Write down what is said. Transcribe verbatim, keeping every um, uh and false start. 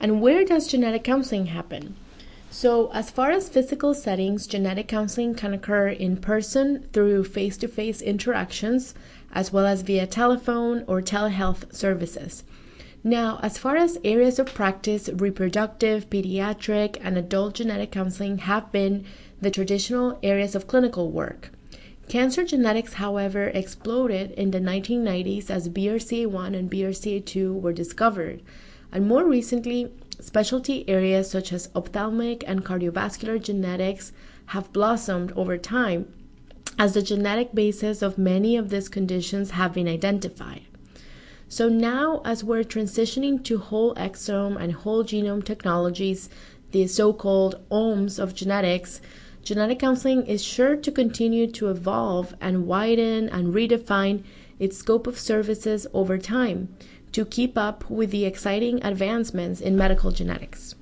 And where does genetic counseling happen? So as far as physical settings, genetic counseling can occur in person through face-to-face interactions, as well as via telephone or telehealth services. Now, as far as areas of practice, reproductive, pediatric, and adult genetic counseling have been the traditional areas of clinical work. Cancer genetics, however, exploded in the nineteen nineties as B R C A one and B R C A two were discovered, and more recently, specialty areas such as ophthalmic and cardiovascular genetics have blossomed over time as the genetic basis of many of these conditions have been identified. So now, as we're transitioning to whole exome and whole genome technologies, the so-called O M S of genetics, genetic counseling is sure to continue to evolve and widen and redefine its scope of services over time to keep up with the exciting advancements in medical genetics.